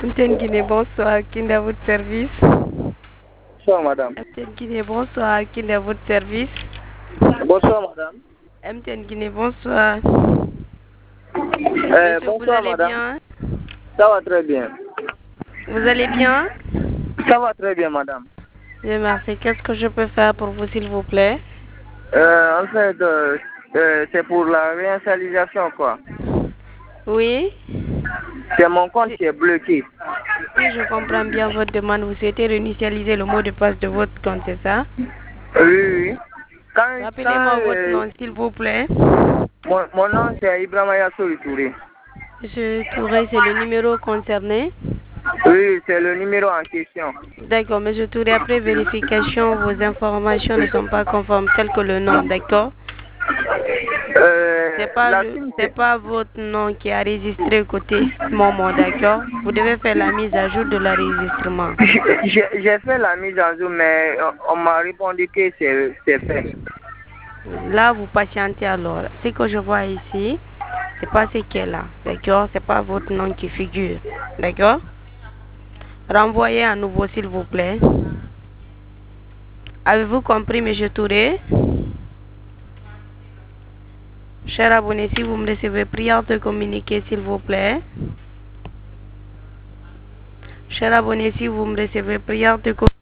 MTN Guinée, bonsoir. Qui est à votre service? Bonsoir, madame. MTN Guinée, bonsoir. Qui est à votre service? Bonsoir, madame. MTN Guinée, bonsoir. Monsieur, vous Bonsoir, allez madame. bien? Ça va très bien. Vous allez bien? Ça va très bien, madame. Bien, merci. Qu'est-ce que je peux faire pour vous, s'il vous plaît? En fait, c'est pour la réinitialisation, quoi. Oui? C'est mon compte qui est bloqué. Si je comprends bien votre demande, vous souhaitez réinitialiser le mot de passe de votre compte, c'est ça? Oui, oui. Rappelez-moi votre nom, s'il vous plaît. Mon nom, c'est Ibrahima Yassori Touré. Monsieur Touré, c'est le numéro concerné? Oui, c'est le numéro en question. D'accord, monsieur Touré, après vérification, vos informations ne sont pas conformes, telles que le nom, d'accord? C'est pas votre nom qui est enregistré côté Momo, d'accord? Vous devez faire la mise à jour de l'enregistrement. J'ai fait la mise à jour, mais on m'a répondu que c'est fait. Là, vous patientez alors. Ce que je vois ici, c'est pas ce qui est là, d'accord? C'est pas votre nom qui figure, d'accord? Renvoyez à nouveau, s'il vous plaît. Avez-vous compris, monsieur Touré? Cher abonné, si vous me recevez, prière de communiquer, s'il vous plaît. Cher abonné, si vous me recevez, prière de communiquer.